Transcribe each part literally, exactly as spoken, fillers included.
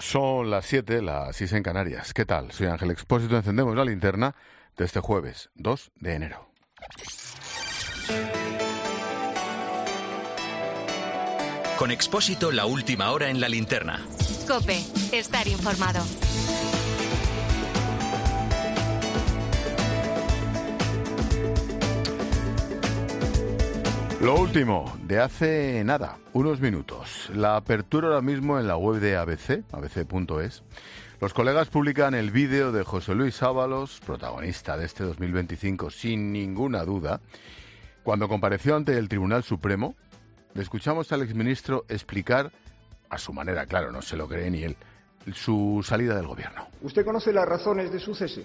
Son las siete, las seis en Canarias. ¿Qué tal? Soy Ángel Expósito. Encendemos la linterna de este jueves, dos de enero. Con Expósito, la última hora en la linterna. COPE, estar informado. Lo último, de hace nada, unos minutos. La apertura ahora mismo en la web de A B C, a b c punto es. Los colegas publican el vídeo de José Luis Ábalos, protagonista de este dos mil veinticinco, sin ninguna duda. Cuando compareció ante el Tribunal Supremo, le escuchamos al exministro explicar, a su manera, claro, no se lo cree ni él, su salida del gobierno. ¿Usted conoce las razones de su cese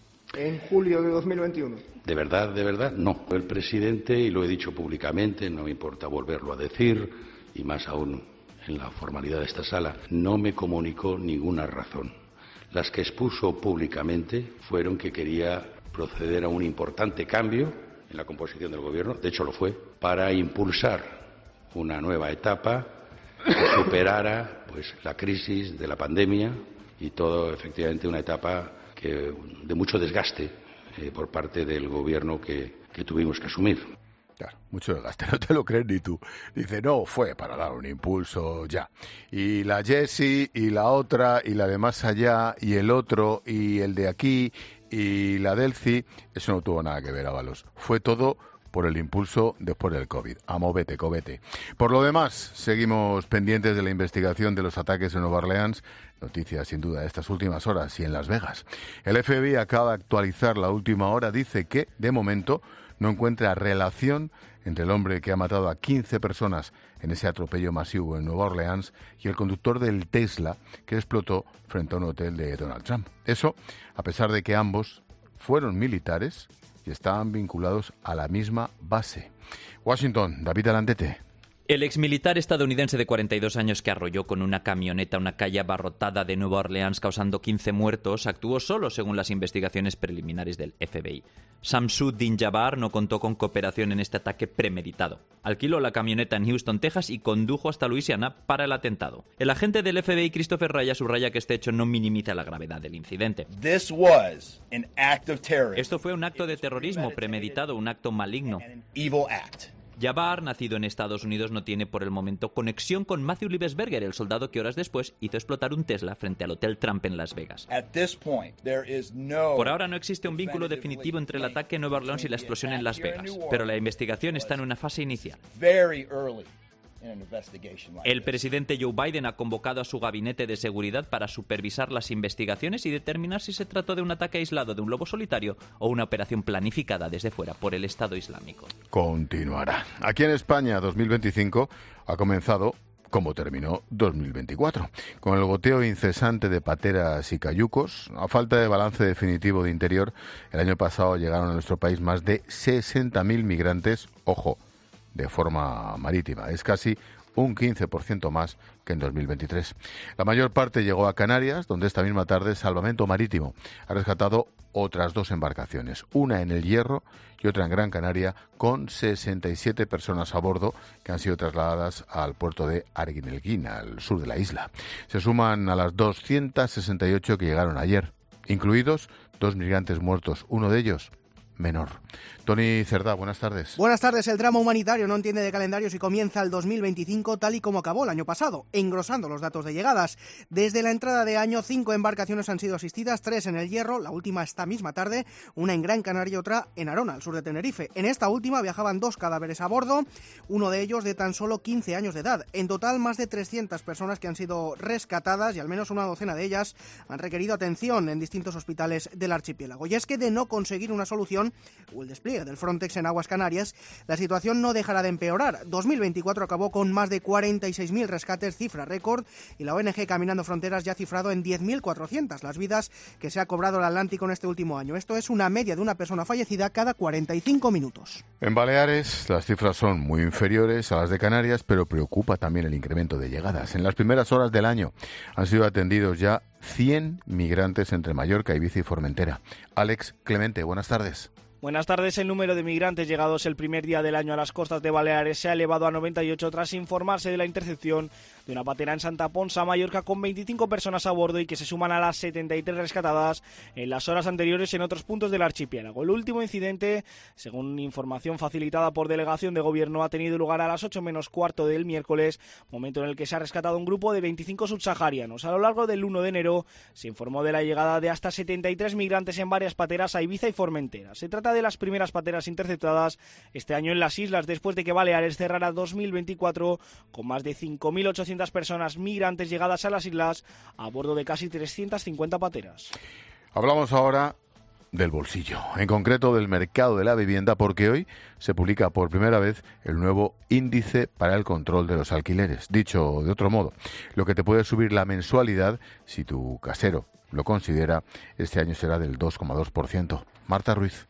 en julio de dos mil veintiuno? De verdad, de verdad, no. El presidente, y lo he dicho públicamente, no me importa volverlo a decir, y más aún en la formalidad de esta sala, no me comunicó ninguna razón. Las que expuso públicamente fueron que quería proceder a un importante cambio en la composición del gobierno, de hecho lo fue, para impulsar una nueva etapa que superara pues, la crisis de la pandemia y todo, efectivamente, una etapa que, de mucho desgaste eh, por parte del gobierno que, que tuvimos que asumir. Claro, mucho desgaste, no te lo crees ni tú. Dice, no, fue para dar un impulso ya. Y la Jessie, y la otra, y la de más allá, y el otro, y el de aquí, y la Delci, eso no tuvo nada que ver, Ábalos. Fue todo por el impulso después del COVID. A movete, covete. Por lo demás, seguimos pendientes de la investigación de los ataques en Nueva Orleans. Noticias, sin duda, de estas últimas horas y en Las Vegas. El F B I acaba de actualizar la última hora. Dice que, de momento, no encuentra relación entre el hombre que ha matado a quince personas en ese atropello masivo en Nueva Orleans y el conductor del Tesla que explotó frente a un hotel de Donald Trump. Eso, a pesar de que ambos fueron militares y estaban vinculados a la misma base. Washington, David Alandete. El exmilitar estadounidense de cuarenta y dos años que arrolló con una camioneta una calle abarrotada de Nueva Orleans causando quince muertos actuó solo según las investigaciones preliminares del F B I. Shamsuddin Jabbar no contó con cooperación en este ataque premeditado. Alquiló la camioneta en Houston, Texas y condujo hasta Luisiana para el atentado. El agente del F B I, Christopher Raya, subraya que este hecho no minimiza la gravedad del incidente. This was an act of terrorism. Esto fue un acto de terrorismo premeditado, un acto maligno. An evil act. Jabbar, nacido en Estados Unidos, no tiene por el momento conexión con Matthew Liebesberger, el soldado que horas después hizo explotar un Tesla frente al Hotel Trump en Las Vegas. Por ahora no existe un vínculo definitivo entre el ataque en Nueva Orleans y la explosión en Las Vegas, pero la investigación está en una fase inicial. El presidente Joe Biden ha convocado a su gabinete de seguridad para supervisar las investigaciones y determinar si se trató de un ataque aislado de un lobo solitario o una operación planificada desde fuera por el Estado Islámico. Continuará. Aquí en España, dos mil veinticinco ha comenzado como terminó dos mil veinticuatro, con el goteo incesante de pateras y cayucos. A falta de balance definitivo de interior, el año pasado llegaron a nuestro país más de sesenta mil migrantes, ojo, de forma marítima. Es casi un quince por ciento más que en dos mil veintitrés. La mayor parte llegó a Canarias, donde esta misma tarde Salvamento Marítimo ha rescatado otras dos embarcaciones, una en El Hierro y otra en Gran Canaria, con sesenta y siete personas a bordo que han sido trasladadas al puerto de Arguineguín, al sur de la isla. Se suman a las doscientas sesenta y ocho que llegaron ayer, incluidos dos migrantes muertos, uno de ellos menor. Tony Cerdá, buenas tardes. Buenas tardes. El drama humanitario no entiende de calendarios y comienza el dos mil veinticinco tal y como acabó el año pasado, engrosando los datos de llegadas. Desde la entrada de año, cinco embarcaciones han sido asistidas, tres en El Hierro, la última esta misma tarde, una en Gran Canaria y otra en Arona, al sur de Tenerife. En esta última viajaban dos cadáveres a bordo, uno de ellos de tan solo quince años de edad. En total, más de trescientas personas que han sido rescatadas y al menos una docena de ellas han requerido atención en distintos hospitales del archipiélago. Y es que de no conseguir una solución o el despliegue del Frontex en aguas Canarias, la situación no dejará de empeorar. dos mil veinticuatro acabó con más de cuarenta y seis mil rescates, cifra récord, y la O N G Caminando Fronteras ya ha cifrado en diez mil cuatrocientas las vidas que se ha cobrado el Atlántico en este último año. Esto es una media de una persona fallecida cada cuarenta y cinco minutos. En Baleares las cifras son muy inferiores a las de Canarias, pero preocupa también el incremento de llegadas. En las primeras horas del año han sido atendidos ya cien migrantes entre Mallorca, Ibiza y Formentera. Alex Clemente, buenas tardes. Buenas tardes. El número de migrantes llegados el primer día del año a las costas de Baleares se ha elevado a noventa y ocho tras informarse de la intercepción de una patera en Santa Ponsa, Mallorca, con veinticinco personas a bordo y que se suman a las setenta y tres rescatadas en las horas anteriores en otros puntos del archipiélago. El último incidente, según información facilitada por delegación de gobierno, ha tenido lugar a las ocho menos cuarto del miércoles, momento en el que se ha rescatado un grupo de veinticinco subsaharianos. A lo largo del uno de enero se informó de la llegada de hasta setenta y tres migrantes en varias pateras a Ibiza y Formentera. Se trata de las primeras pateras interceptadas este año en las islas, después de que Baleares cerrara dos mil veinticuatro con más de cinco mil ochocientas personas migrantes llegadas a las islas a bordo de casi trescientas cincuenta pateras. Hablamos ahora del bolsillo, en concreto del mercado de la vivienda, porque hoy se publica por primera vez el nuevo índice para el control de los alquileres. Dicho de otro modo, lo que te puede subir la mensualidad, si tu casero lo considera, este año será del dos coma dos por ciento. Marta Ruiz.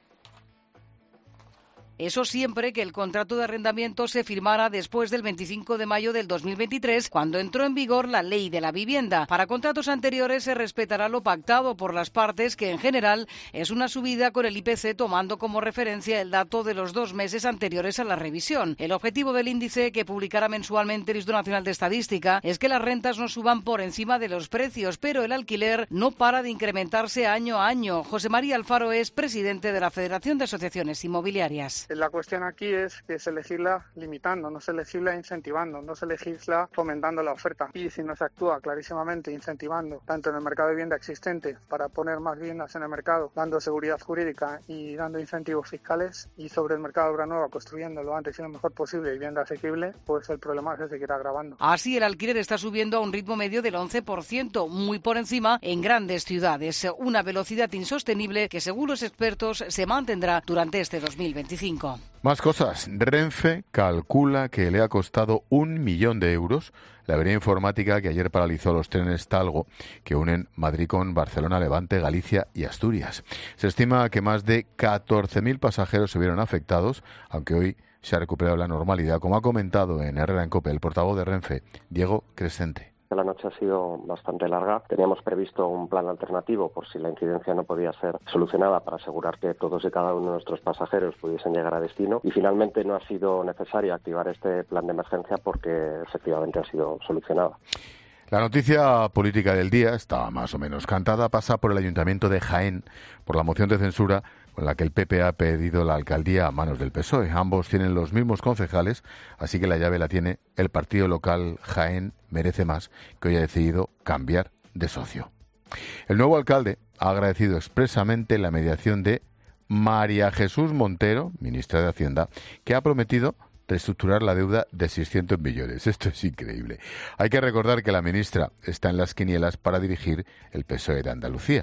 Eso siempre que el contrato de arrendamiento se firmara después del veinticinco de mayo del dos mil veintitrés, cuando entró en vigor la Ley de la Vivienda. Para contratos anteriores se respetará lo pactado por las partes, que en general es una subida con el I P C, tomando como referencia el dato de los dos meses anteriores a la revisión. El objetivo del índice, que publicará mensualmente el Instituto Nacional de Estadística, es que las rentas no suban por encima de los precios, pero el alquiler no para de incrementarse año a año. José María Alfaro es presidente de la Federación de Asociaciones Inmobiliarias. La cuestión aquí es que se legisla limitando, no se legisla incentivando, no se legisla fomentando la oferta. Y si no se actúa clarísimamente incentivando, tanto en el mercado de vivienda existente, para poner más viviendas en el mercado, dando seguridad jurídica y dando incentivos fiscales, y sobre el mercado de obra nueva, construyendo lo antes y lo mejor posible vivienda asequible, pues el problema se seguirá agravando. Así, el alquiler está subiendo a un ritmo medio del once por ciento, muy por encima en grandes ciudades. Una velocidad insostenible que, según los expertos, se mantendrá durante este dos mil veinticinco. Más cosas. Renfe calcula que le ha costado un millón de euros la avería informática que ayer paralizó los trenes Talgo que unen Madrid con Barcelona, Levante, Galicia y Asturias. Se estima que más de catorce mil pasajeros se vieron afectados, aunque hoy se ha recuperado la normalidad, como ha comentado en Herrera en COPE el portavoz de Renfe, Diego Crescente. La noche ha sido bastante larga. Teníamos previsto un plan alternativo por si la incidencia no podía ser solucionada, para asegurar que todos y cada uno de nuestros pasajeros pudiesen llegar a destino. Y finalmente no ha sido necesario activar este plan de emergencia porque efectivamente ha sido solucionada. La noticia política del día, está más o menos cantada, pasa por el Ayuntamiento de Jaén, por la moción de censura con la que el P P ha pedido la alcaldía a manos del P S O E. Ambos tienen los mismos concejales, así que la llave la tiene el partido local Jaén Merece Más, que hoy ha decidido cambiar de socio. El nuevo alcalde ha agradecido expresamente la mediación de María Jesús Montero, ministra de Hacienda, que ha prometido reestructurar la deuda de seiscientos millones. Esto es increíble. Hay que recordar que la ministra está en las quinielas para dirigir el P S O E de Andalucía.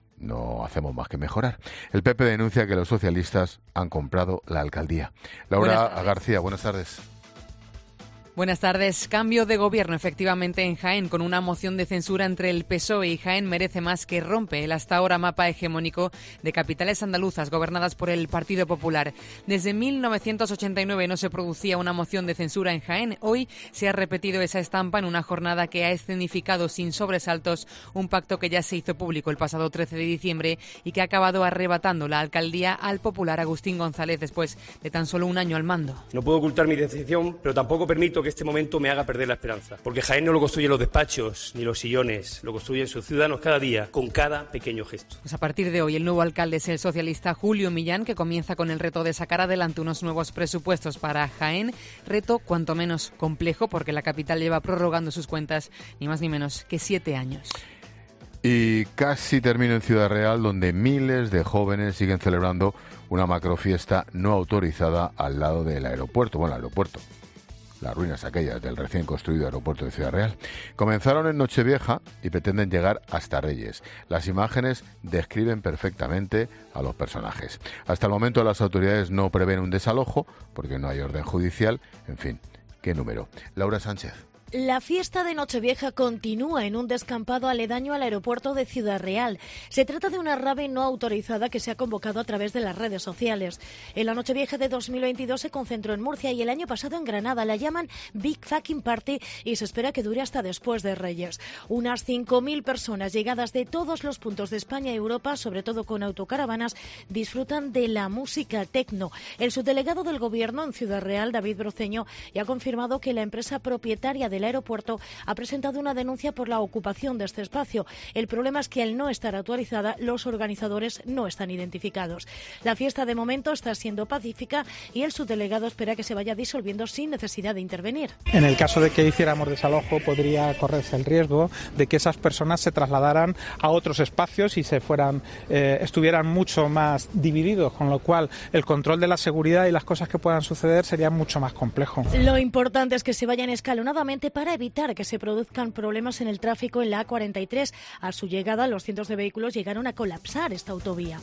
No hacemos más que mejorar. El P P denuncia que los socialistas han comprado la alcaldía. Laura García, buenas tardes. Buenas tardes. Cambio de gobierno efectivamente en Jaén, con una moción de censura entre el P S O E y Jaén Merece Más, que rompe el hasta ahora mapa hegemónico de capitales andaluzas gobernadas por el Partido Popular. Desde mil novecientos ochenta y nueve no se producía una moción de censura en Jaén. Hoy se ha repetido esa estampa en una jornada que ha escenificado sin sobresaltos un pacto que ya se hizo público el pasado trece de diciembre y que ha acabado arrebatando la alcaldía al popular Agustín González después de tan solo un año al mando. No puedo ocultar mi decepción, pero tampoco permito que este momento me haga perder la esperanza, porque Jaén no lo construyen los despachos ni los sillones, lo construyen sus ciudadanos cada día, con cada pequeño gesto. Pues a partir de hoy el nuevo alcalde es el socialista Julio Millán, que comienza con el reto de sacar adelante unos nuevos presupuestos para Jaén, reto cuanto menos complejo porque la capital lleva prorrogando sus cuentas ni más ni menos que siete años. Y casi termino en Ciudad Real, donde miles de jóvenes siguen celebrando una macrofiesta no autorizada al lado del aeropuerto, bueno, el aeropuerto. Las ruinas aquellas del recién construido aeropuerto de Ciudad Real. Comenzaron en Nochevieja y pretenden llegar hasta Reyes. Las imágenes describen perfectamente a los personajes. Hasta el momento las autoridades no prevén un desalojo porque no hay orden judicial. En fin, ¿qué número? Laura Sánchez. La fiesta de Nochevieja continúa en un descampado aledaño al aeropuerto de Ciudad Real. Se trata de una rave no autorizada que se ha convocado a través de las redes sociales. En la Nochevieja de dos mil veintidós se concentró en Murcia y el año pasado en Granada. La llaman Big Fucking Party y se espera que dure hasta después de Reyes. Unas cinco mil personas llegadas de todos los puntos de España y Europa, sobre todo con autocaravanas, disfrutan de la música tecno. El subdelegado del Gobierno en Ciudad Real, David Broceño, ya ha confirmado que la empresa propietaria del del aeropuerto ha presentado una denuncia por la ocupación de este espacio. El problema es que al no estar actualizada, los organizadores no están identificados. La fiesta de momento está siendo pacífica y el subdelegado espera que se vaya disolviendo sin necesidad de intervenir. En el caso de que hiciéramos desalojo, podría correrse el riesgo de que esas personas se trasladaran a otros espacios y se fueran, eh, estuvieran mucho más divididos, con lo cual el control de la seguridad y las cosas que puedan suceder sería mucho más complejo. Lo importante es que se vayan escalonadamente para evitar que se produzcan problemas en el tráfico en la A cuarenta y tres. A su llegada, los cientos de vehículos llegaron a colapsar esta autovía.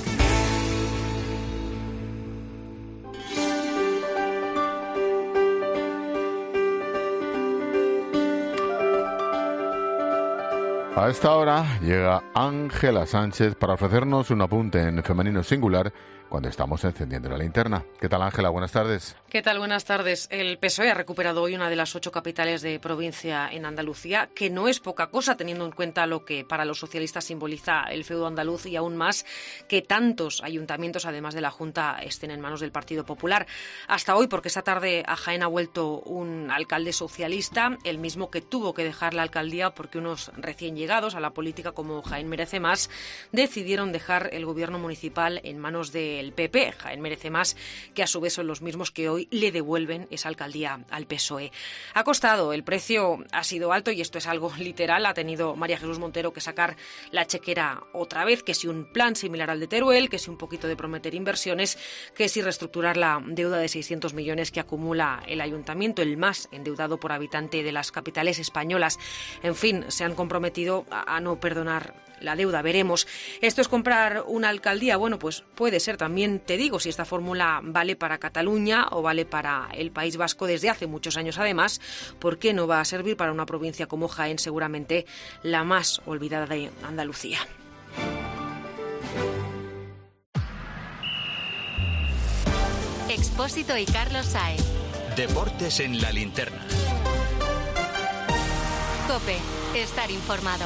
A esta hora llega Ángela Sánchez para ofrecernos un apunte en femenino singular cuando estamos encendiendo la linterna. ¿Qué tal, Ángela? Buenas tardes. ¿Qué tal? Buenas tardes. El P S O E ha recuperado hoy una de las ocho capitales de provincia en Andalucía, que no es poca cosa teniendo en cuenta lo que para los socialistas simboliza el feudo andaluz y aún más que tantos ayuntamientos, además de la Junta, estén en manos del Partido Popular. Hasta hoy, porque esta tarde a Jaén ha vuelto un alcalde socialista, el mismo que tuvo que dejar la alcaldía porque unos recién llegados a la política como Jaén Merece Más decidieron dejar el gobierno municipal en manos de el P P, Jaén Merece Más, que a su vez son los mismos que hoy le devuelven esa alcaldía al P S O E. Ha costado, el precio ha sido alto y esto es algo literal. Ha tenido María Jesús Montero que sacar la chequera otra vez, que si un plan similar al de Teruel, que si un poquito de prometer inversiones, que si reestructurar la deuda de seiscientos millones que acumula el ayuntamiento, el más endeudado por habitante de las capitales españolas. En fin, se han comprometido a, a no perdonar la deuda, veremos. ¿Esto es comprar una alcaldía? Bueno, pues puede ser. También te digo si esta fórmula vale para Cataluña o vale para el País Vasco desde hace muchos años. Además, ¿por qué no va a servir para una provincia como Jaén, seguramente la más olvidada de Andalucía? Expósito y Carlos Saez. Deportes en la linterna. COPE. Estar informado.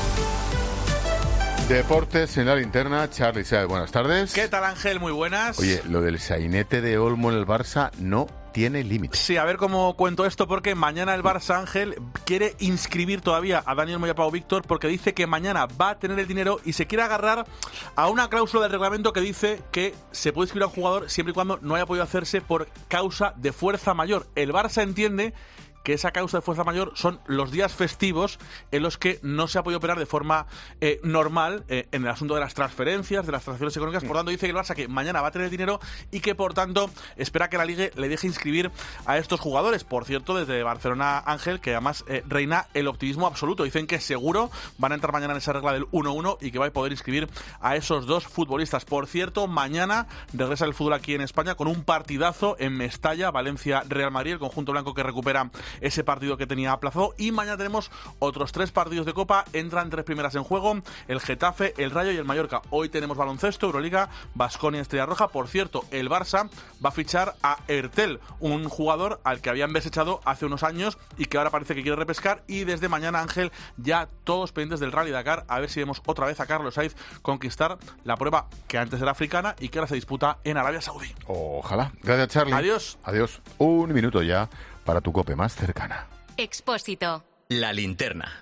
Deportes en la linterna, Charly Saez, buenas tardes. ¿Qué tal, Ángel? Muy buenas. Oye, lo del sainete de Olmo en el Barça no tiene límite. Sí, a ver cómo cuento esto, porque mañana el Barça, Ángel, quiere inscribir todavía a Daniel Moyapao Víctor porque dice que mañana va a tener el dinero y se quiere agarrar a una cláusula del reglamento que dice que se puede inscribir a un jugador siempre y cuando no haya podido hacerse por causa de fuerza mayor. El Barça entiende que esa causa de fuerza mayor son los días festivos en los que no se ha podido operar de forma eh, normal eh, en el asunto de las transferencias, de las transacciones económicas. Por tanto, dice que el Barça que mañana va a tener dinero y que, por tanto, espera que la Liga le deje inscribir a estos jugadores. Por cierto, desde Barcelona, Ángel, que además eh, reina el optimismo absoluto. Dicen que seguro van a entrar mañana en esa regla del uno uno y que va a poder inscribir a esos dos futbolistas. Por cierto, mañana regresa el fútbol aquí en España con un partidazo en Mestalla, Valencia-Real Madrid, el conjunto blanco que recupera ese partido que tenía aplazado, y mañana tenemos otros tres partidos de Copa. Entran tres primeras en juego: el Getafe, el Rayo y el Mallorca. Hoy tenemos baloncesto, Euroliga, Baskonia, Estrella Roja. Por cierto, el Barça va a fichar a Ertel, un jugador al que habían desechado hace unos años y que ahora parece que quiere repescar. Y desde mañana, Ángel, ya todos pendientes del Rally Dakar, a ver si vemos otra vez a Carlos Sainz conquistar la prueba que antes era africana y que ahora se disputa en Arabia Saudí. Ojalá. Gracias, Charly. Adiós. Adiós. Un minuto ya para tu COPE más cercana. Expósito. La linterna.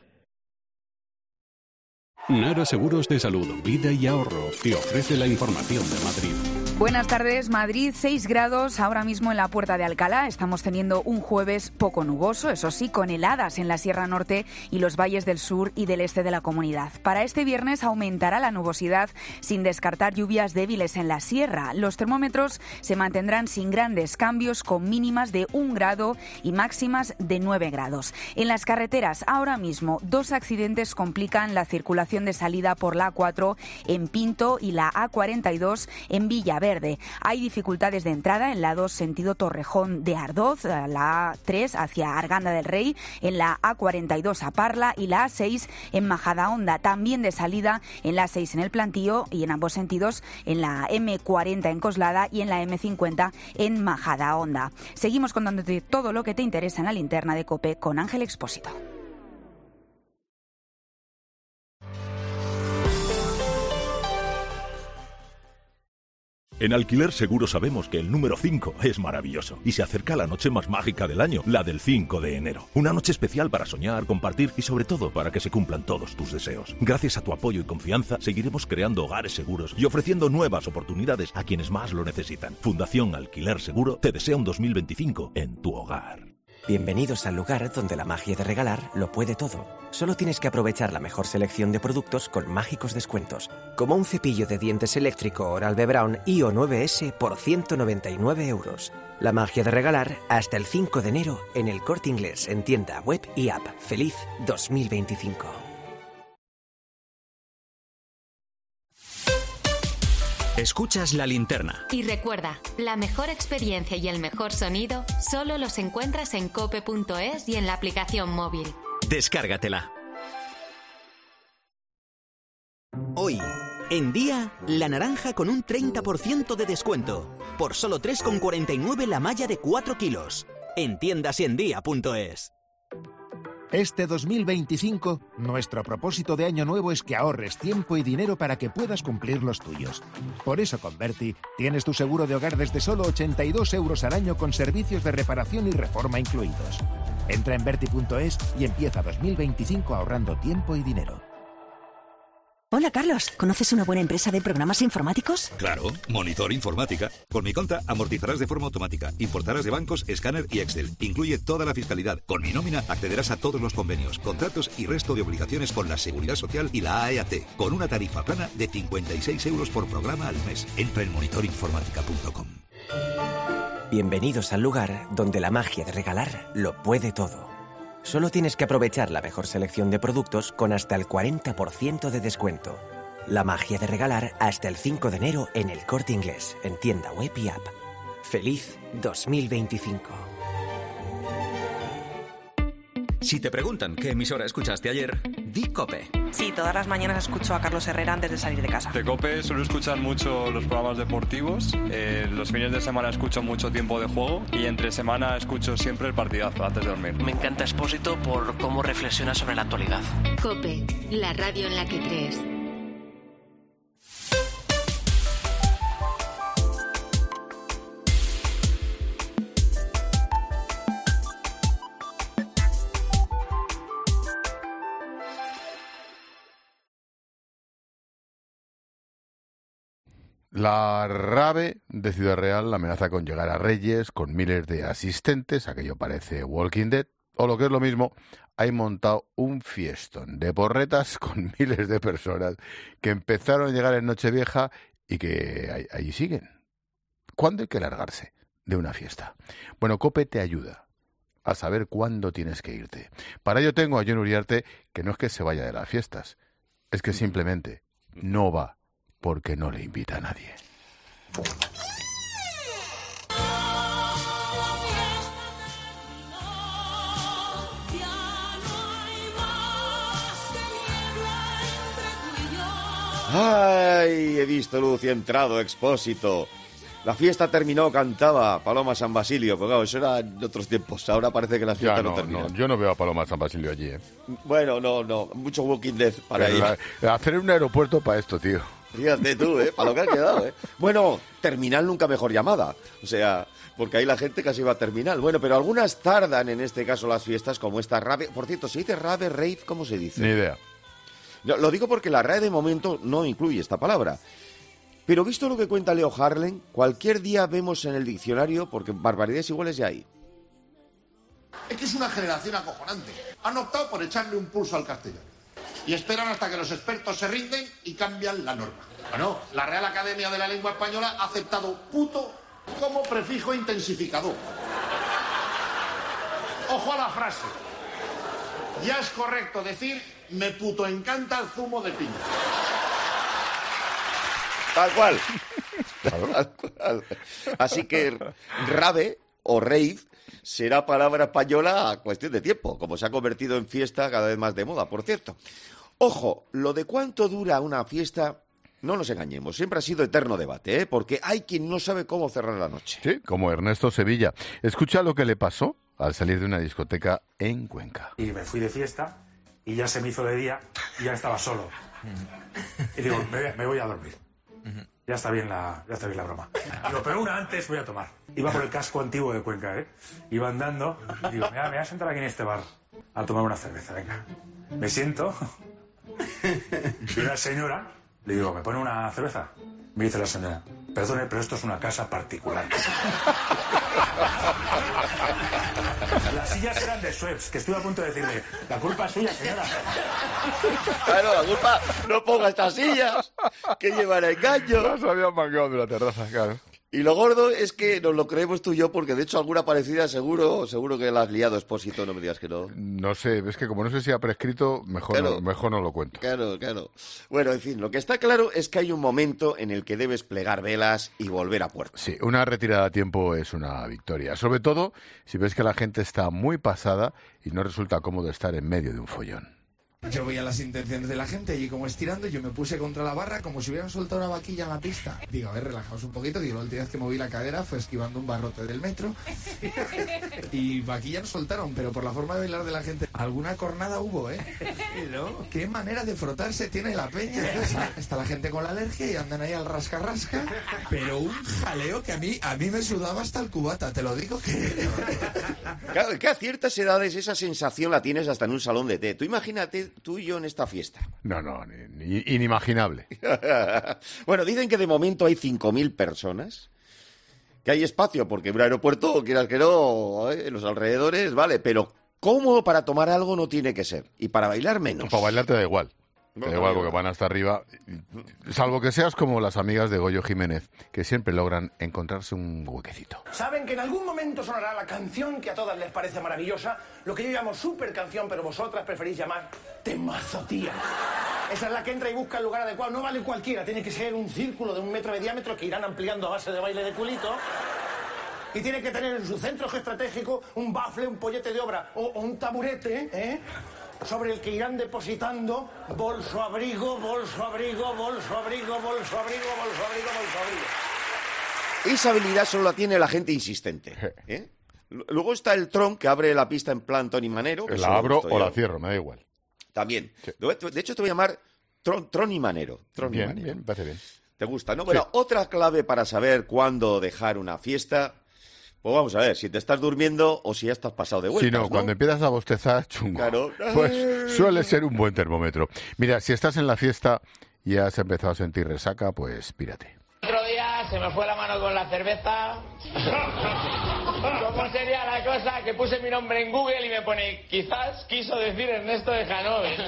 Nara Seguros de Salud, Vida y Ahorro te ofrece la información de Madrid. Buenas tardes, Madrid, seis grados ahora mismo en la Puerta de Alcalá. Estamos teniendo un jueves poco nuboso, eso sí, con heladas en la Sierra Norte y los valles del sur y del este de la comunidad. Para este viernes aumentará la nubosidad sin descartar lluvias débiles en la sierra. Los termómetros se mantendrán sin grandes cambios, con mínimas de un grado y máximas de nueve grados. En las carreteras, ahora mismo, dos accidentes complican la circulación de salida por la A cuatro en Pinto y la A cuarenta y dos en Villaverde. Hay dificultades de entrada en la dos sentido Torrejón de Ardoz, la A tres hacia Arganda del Rey, en la A cuarenta y dos a Parla y la A seis en Majadahonda. También de salida en la A seis en El Plantío y en ambos sentidos en la eme cuarenta en Coslada y en la eme cincuenta en Majadahonda. Seguimos contándote todo lo que te interesa en la linterna de COPE con Ángel Expósito. En Alquiler Seguro sabemos que el número cinco es maravilloso y se acerca la noche más mágica del año, la del cinco de enero. Una noche especial para soñar, compartir y sobre todo para que se cumplan todos tus deseos. Gracias a tu apoyo y confianza seguiremos creando hogares seguros y ofreciendo nuevas oportunidades a quienes más lo necesitan. Fundación Alquiler Seguro te desea un dos mil veinticinco en tu hogar. Bienvenidos al lugar donde la magia de regalar lo puede todo. Solo tienes que aprovechar la mejor selección de productos con mágicos descuentos, como un cepillo de dientes eléctrico Oral-B Brown I O nueve ese por ciento noventa y nueve euros. La magia de regalar hasta el cinco de enero en El Corte Inglés, en tienda, web y app. ¡Feliz dos mil veinticinco! Escuchas La Linterna. Y recuerda, la mejor experiencia y el mejor sonido solo los encuentras en cope punto es y en la aplicación móvil. Descárgatela. Hoy, en Día, la naranja con un treinta por ciento de descuento. Por solo tres con cuarenta y nueve la malla de cuatro kilos. En tiendas y en día punto es. Este dos mil veinticinco, nuestro propósito de año nuevo es que ahorres tiempo y dinero para que puedas cumplir los tuyos. Por eso con Berti tienes tu seguro de hogar desde solo ochenta y dos euros al año con servicios de reparación y reforma incluidos. Entra en berti punto es y empieza dos mil veinticinco ahorrando tiempo y dinero. Hola Carlos, ¿conoces una buena empresa de programas informáticos? Claro, Monitor Informática. Con mi conta amortizarás de forma automática, importarás de bancos, escáner y Excel. Incluye toda la fiscalidad. Con mi nómina accederás a todos los convenios, contratos y resto de obligaciones con la Seguridad Social y la A E A T, con una tarifa plana de cincuenta y seis euros por programa al mes. Entra en monitor informática punto com. Bienvenidos al lugar donde la magia de regalar lo puede todo. Solo tienes que aprovechar la mejor selección de productos con hasta el cuarenta por ciento de descuento. La magia de regalar hasta el cinco de enero en El Corte Inglés, en tienda, web y app. ¡Feliz dos mil veinticinco! Si te preguntan qué emisora escuchaste ayer, di COPE. Sí, todas las mañanas escucho a Carlos Herrera antes de salir de casa. De COPE suelo escuchar mucho los programas deportivos, eh, los fines de semana escucho mucho Tiempo de Juego y entre semana escucho siempre el partidazo antes de dormir. Me encanta Expósito por cómo reflexiona sobre la actualidad. COPE, la radio en la que crees. La RAVE de Ciudad Real amenaza con llegar a Reyes con miles de asistentes, aquello parece Walking Dead, o lo que es lo mismo, hay montado un fiestón de porretas con miles de personas que empezaron a llegar en Nochevieja y que allí siguen. ¿Cuándo hay que largarse de una fiesta? Bueno, COPE te ayuda a saber cuándo tienes que irte. Para ello tengo a Jon Uriarte, que no es que se vaya de las fiestas, es que simplemente no va. Porque no le invita a nadie. ¡Ay! He visto luz y entrado, Expósito. La fiesta terminó, cantaba Paloma San Basilio, pero claro, eso era en otros tiempos. Ahora parece que la fiesta no, no termina. No, yo no veo a Paloma San Basilio allí, ¿eh? Bueno, no, no. Mucho Walking Dead para ir. La, hacer un aeropuerto para esto, tío. Fíjate tú, ¿eh? Para lo que ha quedado, ¿eh? Bueno, terminal nunca mejor llamada. O sea, porque ahí la gente casi va a terminal. Bueno, pero algunas tardan en este caso las fiestas, como esta rave. Por cierto, ¿se dice rave, rave? ¿Cómo se dice? Ni idea. No, lo digo porque la R A E de momento no incluye esta palabra. Pero visto lo que cuenta Leo Harlem, cualquier día vemos en el diccionario, porque barbaridades iguales ya hay. Es que es una generación acojonante. Han optado por echarle un pulso al castellano. Y esperan hasta que los expertos se rinden y cambian la norma. Bueno, la Real Academia de la Lengua Española ha aceptado puto como prefijo intensificador. Ojo a la frase. Ya es correcto decir, me puto encanta el zumo de piña. Tal cual. Tal cual. Así que rave o rave será palabra española a cuestión de tiempo, como se ha convertido en fiesta cada vez más de moda, por cierto. Ojo, lo de cuánto dura una fiesta, no nos engañemos, siempre ha sido eterno debate, ¿eh? Porque hay quien no sabe cómo cerrar la noche. Sí, como Ernesto Sevilla. Escucha lo que le pasó al salir de una discoteca en Cuenca. Y me fui de fiesta y ya se me hizo de día y ya estaba solo. Y digo, me, me voy a dormir. Ya está bien la, ya está bien la broma. Digo, pero una antes voy a tomar. Iba por el casco antiguo de Cuenca, ¿eh? Iba andando. Digo, mira, me voy a sentar aquí en este bar a tomar una cerveza, venga. Me siento. Y una señora, le digo, ¿me pone una cerveza? Me dice la señora, perdone, pero esto es una casa particular. Las sillas eran de Schweppes, que estuve a punto de decirle, la culpa es suya, señora. Claro, la culpa, no ponga estas sillas, que llevan engaño. Las habían mangado de la terraza, claro. Y lo gordo es que nos lo creemos tú y yo, porque de hecho alguna parecida seguro seguro que la has liado, Expósito, no me digas que no. No sé, es que como no sé si ha prescrito, mejor, Claro. no, mejor no lo cuento. Claro, claro. Bueno, en fin, lo que está claro es que hay un momento en el que debes plegar velas y volver a puerto. Sí, una retirada a tiempo es una victoria. Sobre todo si ves que la gente está muy pasada y no resulta cómodo estar en medio de un follón. Yo veía las intenciones de la gente y como estirando, yo me puse contra la barra como si hubieran soltado una vaquilla en la pista. Digo, a ver, relajaos un poquito, que yo la última vez que moví la cadera fue esquivando un barrote del metro. Y vaquilla no soltaron, pero por la forma de bailar de la gente, alguna cornada hubo, ¿eh? ¿No? Qué manera de frotarse tiene la peña. Está, está la gente con la alergia y andan ahí al rasca-rasca. Pero un jaleo que a mí, a mí me sudaba hasta el cubata, te lo digo que... Claro, que a ciertas edades esa sensación la tienes hasta en un salón de té. Tú imagínate tú y yo en esta fiesta. No, no, ni- ni- inimaginable. Bueno, dicen que de momento hay cinco mil personas, que hay espacio, porque un aeropuerto, quieras que no, ¿eh? En los alrededores, vale, pero cómodo para tomar algo no tiene que ser, y para bailar menos. Para bailar te da igual. Te da No, igual no, porque no. van hasta arriba. Salvo que seas como las amigas de Goyo Jiménez, que siempre logran encontrarse un huequecito. Saben que en algún momento sonará la canción que a todas les parece maravillosa, lo que yo llamo super canción, pero vosotras preferís llamar temazo, tía. Esa es la que entra y busca el lugar adecuado. No vale cualquiera, tiene que ser un círculo de un metro de diámetro que irán ampliando a base de baile de culito. Y tiene que tener en su centro estratégico un bafle, un pollete de obra o, o un taburete, ¿eh? Sobre el que irán depositando bolso abrigo, bolso abrigo, bolso abrigo, bolso abrigo, bolso abrigo, bolso abrigo. Esa habilidad solo la tiene la gente insistente, ¿eh? Luego está el Tron, que abre la pista en plan Tony Manero. que eso La lo abro gusto o yo. la cierro, me da igual. También. De hecho, te voy a llamar Tron, Tron y Manero. Tron y Bien, Manero. bien, me parece bien. ¿Te gusta, no? Bueno, otra clave para saber cuándo dejar una fiesta. Pues vamos a ver, si te estás durmiendo o si ya estás pasado de vueltas, Si no, ¿no? cuando empiezas a bostezar, chungo. Claro. Pues suele ser un buen termómetro. Mira, si estás en la fiesta y has empezado a sentir resaca, pues pírate. Otro día se me fue la mano con la cerveza. ¿Cómo sería la cosa que puse mi nombre en Google y me pone, quizás quiso decir Ernesto de Hanover?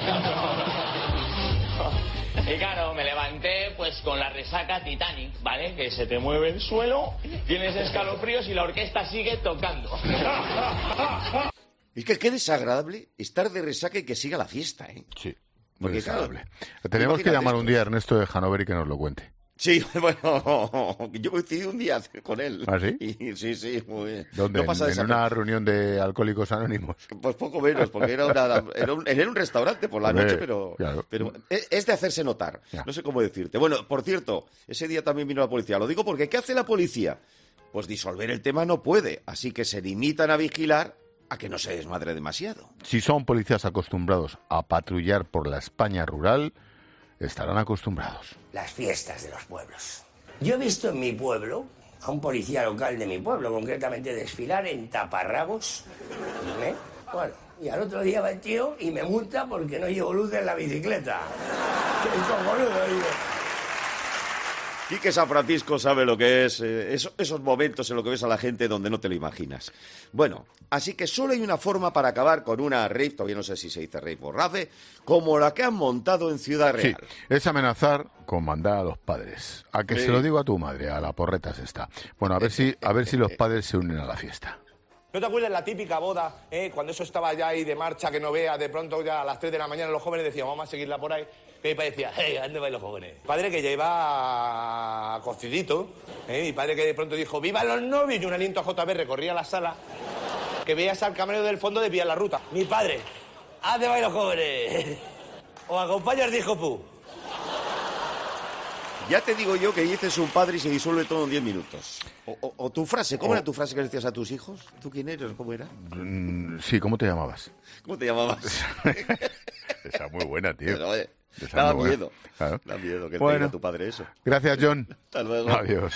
Y claro, me levanté pues con la resaca Titanic, ¿vale? Que se te mueve el suelo, tienes escalofríos y la orquesta sigue tocando. Es que qué desagradable estar de resaca y que siga la fiesta, ¿eh? Sí, muy Porque, desagradable. claro, Tenemos que imagínate llamar un esto. día a Ernesto de Hanover y que nos lo cuente. Sí, bueno, yo coincidí un día con él. ¿Ah, sí? Y, sí, sí, muy bien. ¿Dónde? No pasa ¿En, en desaper- una reunión de alcohólicos anónimos? Pues poco menos, porque era, una, era, un, era un restaurante por la Hombre, noche, pero, claro. pero es, es de hacerse notar. Ya. No sé cómo decirte. Bueno, por cierto, ese día también vino la policía. Lo digo porque ¿qué hace la policía? Pues disolver el tema no puede, así que se limitan a vigilar a que no se desmadre demasiado. Si son policías acostumbrados a patrullar por la España rural, estarán acostumbrados. Las fiestas de los pueblos. Yo he visto en mi pueblo a un policía local de mi pueblo, concretamente desfilar en taparrabos. ¿eh? Bueno, y al otro día va el tío y me multa porque no llevo luz en la bicicleta. ¡Qué cojonudo, digo! Quique San Francisco sabe lo que es eh, eso- esos momentos en lo que ves a la gente donde no te lo imaginas. Bueno, así que solo hay una forma para acabar con una rave, todavía no sé si se dice rave o rave, como la que han montado en Ciudad Sí, Real. es amenazar con mandar a los padres. A que Sí. se lo digo a tu madre, a la porreta se está. Bueno, a ver si, a ver si los padres se unen a la fiesta. ¿No te acuerdas la típica boda, eh, cuando eso estaba ya ahí de marcha, que no veas, de pronto ya a las tres de la mañana los jóvenes decían, vamos a seguirla por ahí? Que mi padre decía, hey, ¿a dónde vais los jóvenes? Padre que ya iba cocidito, eh, mi padre que de pronto dijo, ¡viva los novios! Y un aliento a J B recorría la sala, que veías al camarero del fondo desviar la ruta. Mi padre, ¿a dónde vais los jóvenes? ¿O acompañas, dijo Pu? Ya te digo yo que dices un padre y se disuelve todo en diez minutos. O, o- o tu frase, ¿cómo O- era tu frase que le decías a tus hijos? ¿Tú quién eres? ¿Cómo era? Mm, sí, ¿cómo te llamabas? ¿Cómo te llamabas? Esa muy buena, tío. Pero, oye, Da bueno. miedo. Claro. Da miedo que Bueno. te diga tu padre eso. Gracias, John. Hasta luego. Adiós.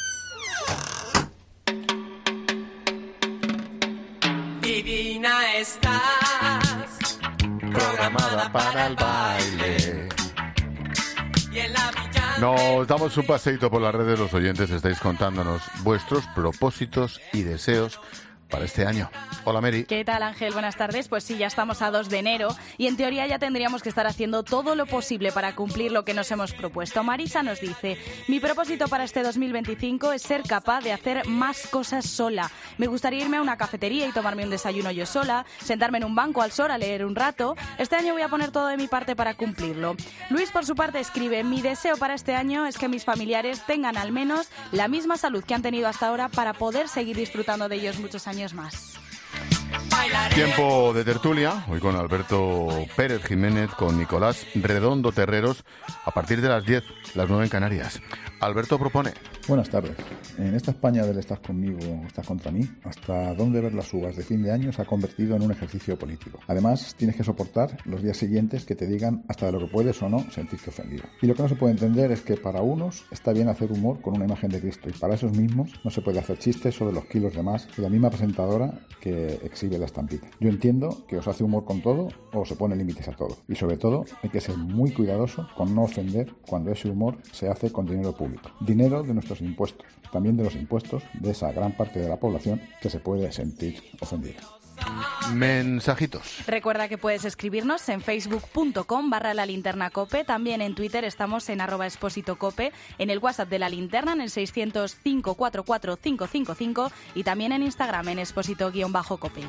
Divina estás, Programada para el baile. y en la villa Nos damos un paseíto por las redes, los oyentes estáis contándonos vuestros propósitos y deseos para este año. Hola, Mary. ¿Qué tal, Ángel? Buenas tardes. Pues sí, ya estamos a dos de enero y en teoría ya tendríamos que estar haciendo todo lo posible para cumplir lo que nos hemos propuesto. Marisa nos dice, mi propósito para este dos mil veinticinco es ser capaz de hacer más cosas sola. Me gustaría irme a una cafetería y tomarme un desayuno yo sola, sentarme en un banco al sol a leer un rato. Este año voy a poner todo de mi parte para cumplirlo. Luis, por su parte, escribe, mi deseo para este año es que mis familiares tengan al menos la misma salud que han tenido hasta ahora para poder seguir disfrutando de ellos muchos años más. Tiempo de tertulia, hoy con Alberto Pérez Jiménez, con Nicolás Redondo Terreros, a partir de las diez, las nueve en Canarias. Alberto propone. Buenas tardes. En esta España del estás conmigo o estás contra mí, hasta dónde ver las uvas de fin de año se ha convertido en un ejercicio político. Además, tienes que soportar los días siguientes que te digan hasta de lo que puedes o no sentirte ofendido. Y lo que no se puede entender es que para unos está bien hacer humor con una imagen de Cristo y para esos mismos no se puede hacer chistes sobre los kilos de más que la misma presentadora que exhibe la estampita. Yo entiendo que os hace humor con todo o se pone límites a todo. Y sobre todo hay que ser muy cuidadoso con no ofender cuando ese humor se hace con dinero público. Dinero de nuestros impuestos, también de los impuestos de esa gran parte de la población que se puede sentir ofendida. Mensajitos. Recuerda que puedes escribirnos en facebook.com barra la linterna cope, también en Twitter estamos en arroba expósito cope, en el WhatsApp de la linterna en el seiscientos, cinco cuatro cuatro, cinco cinco cinco y también en Instagram en expósito-cope.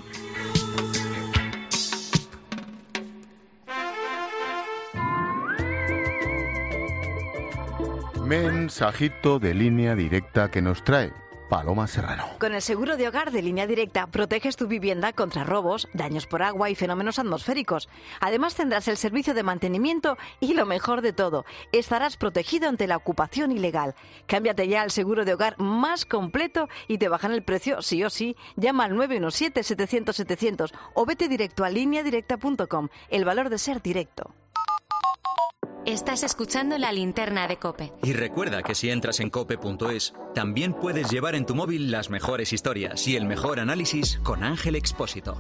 Mensajito de línea directa que nos trae Paloma Serrano. Con el seguro de hogar de Línea Directa proteges tu vivienda contra robos, daños por agua y fenómenos atmosféricos. Además tendrás el servicio de mantenimiento y lo mejor de todo, estarás protegido ante la ocupación ilegal. Cámbiate ya al seguro de hogar más completo y te bajan el precio sí o sí. Llama al nueve uno siete, setecientos, setecientos o vete directo a línea directa punto com. El valor de ser directo. Estás escuchando La Linterna de COPE. Y recuerda que si entras en cope punto es, también puedes llevar en tu móvil las mejores historias y el mejor análisis con Ángel Expósito.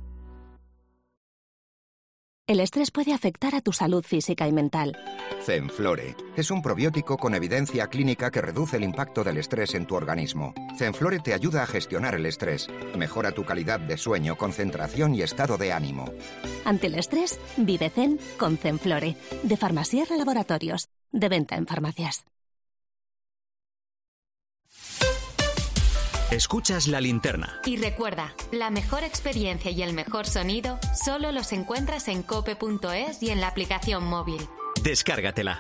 El estrés puede afectar a tu salud física y mental. Zenflore es un probiótico con evidencia clínica que reduce el impacto del estrés en tu organismo. Zenflore te ayuda a gestionar el estrés, mejora tu calidad de sueño, concentración y estado de ánimo. Ante el estrés, vive Zen con Zenflore, de Farmasierra Laboratorios, de venta en farmacias. Escuchas La Linterna. Y recuerda, la mejor experiencia y el mejor sonido solo los encuentras en cope punto es y en la aplicación móvil. Descárgatela.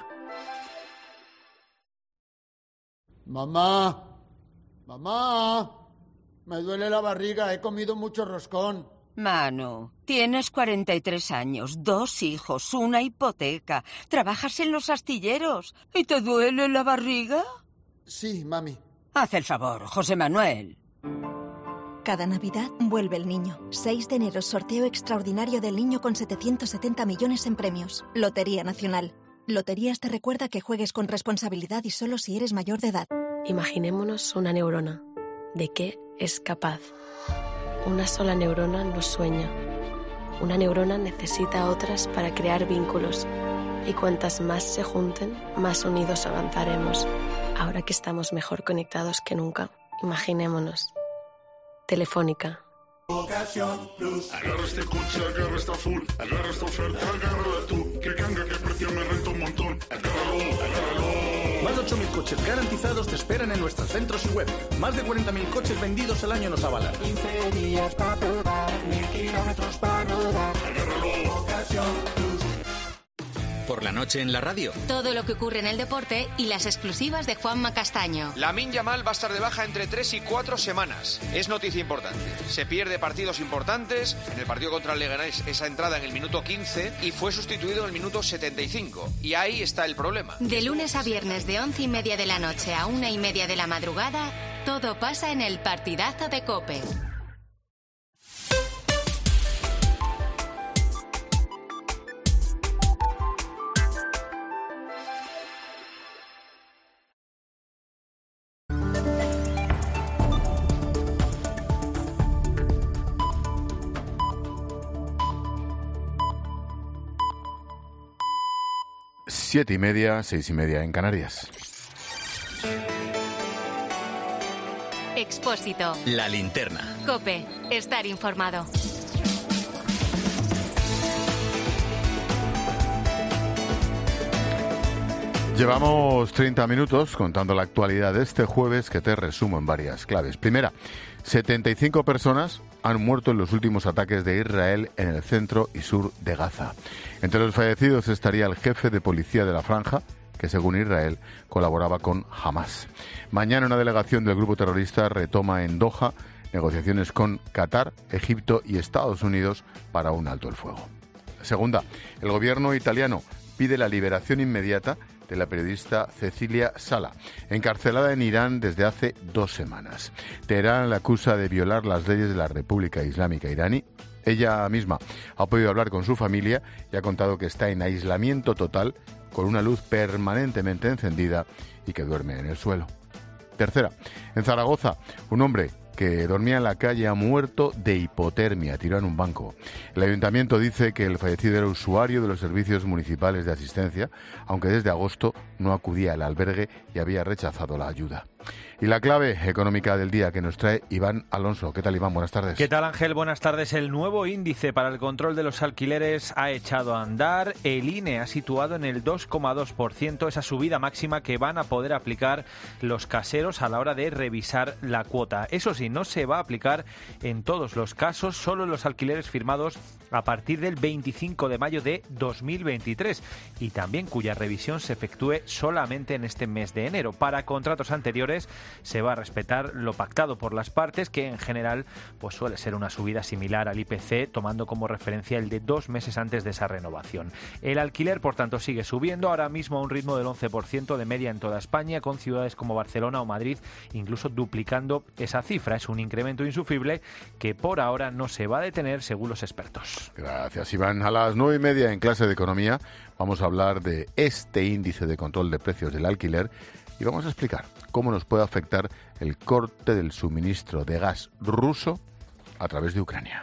Mamá, mamá, me duele la barriga, he comido mucho roscón. Manu, tienes cuarenta y tres años, dos hijos, una hipoteca, trabajas en los astilleros y te duele la barriga. Sí, mami. Haz el favor, José Manuel. Cada Navidad vuelve el niño. seis de enero, sorteo extraordinario del niño con setecientos setenta millones en premios. Lotería Nacional. Loterías te recuerda que juegues con responsabilidad y solo si eres mayor de edad. Imaginémonos una neurona. ¿De qué es capaz? Una sola neurona no sueña. Una neurona necesita a otras para crear vínculos. Y cuantas más se junten, más unidos avanzaremos. Ahora que estamos mejor conectados que nunca, imaginémonos. Telefónica. Ocasión Plus. Agarra este coche, agarra esta full. Agarra esta oferta, agárrala tú. Que canga, que precio me renta un montón. Agárralo, agárralo. Más de ocho mil coches garantizados te esperan en nuestros centros y web. Más de cuarenta mil coches vendidos al año nos avalan. quince días para probar, mil kilómetros para rodar. Agárralo, Ocasión Plus. Por la noche en la radio. Todo lo que ocurre en el deporte y las exclusivas de Juanma Castaño. Lamine Yamal va a estar de baja entre tres y cuatro semanas. Es noticia importante. Se pierde partidos importantes. En el partido contra el Leganés, esa entrada en el minuto quince y fue sustituido en el minuto setenta y cinco. Y ahí está el problema. De lunes a viernes de once y media de la noche a una y media de la madrugada, todo pasa en el partidazo de COPE. siete y media, seis y media en Canarias. Expósito. La linterna. COPE. Estar informado. Llevamos treinta minutos contando la actualidad de este jueves, que te resumo en varias claves. Primera, setenta y cinco personas han muerto en los últimos ataques de Israel en el centro y sur de Gaza. Entre los fallecidos estaría el jefe de policía de la franja, que según Israel colaboraba con Hamas. Mañana una delegación del grupo terrorista retoma en Doha negociaciones con Qatar, Egipto y Estados Unidos para un alto el fuego. Segunda, el gobierno italiano pide la liberación inmediata de la periodista Cecilia Sala, encarcelada en Irán desde hace dos semanas. Teherán la acusa de violar las leyes de la República Islámica iraní. Ella misma ha podido hablar con su familia y ha contado que está en aislamiento total, con una luz permanentemente encendida y que duerme en el suelo. Tercera, en Zaragoza, un hombre que dormía en la calle ha muerto de hipotermia, tirado en un banco. El ayuntamiento dice que el fallecido era usuario de los servicios municipales de asistencia, aunque desde agosto no acudía al albergue y había rechazado la ayuda. Y la clave económica del día que nos trae Iván Alonso. ¿Qué tal, Iván? Buenas tardes. ¿Qué tal, Ángel? Buenas tardes. El nuevo índice para el control de los alquileres ha echado a andar. El I N E ha situado en el dos coma dos por ciento esa subida máxima que van a poder aplicar los caseros a la hora de revisar la cuota. Eso sí, no se va a aplicar en todos los casos, solo en los alquileres firmados a partir del veinticinco de mayo de dos mil veintitrés y también cuya revisión se efectúe solamente en este mes de enero. Para contratos anteriores se va a respetar lo pactado por las partes, que en general pues suele ser una subida similar al I P C, tomando como referencia el de dos meses antes de esa renovación. El alquiler, por tanto, sigue subiendo, ahora mismo a un ritmo del once por ciento de media en toda España, con ciudades como Barcelona o Madrid incluso duplicando esa cifra. Es un incremento insufrible que por ahora no se va a detener, según los expertos. Gracias, Iván. A las nueve y media en clase de economía vamos a hablar de este índice de control de precios del alquiler y vamos a explicar cómo nos puede afectar el corte del suministro de gas ruso a través de Ucrania.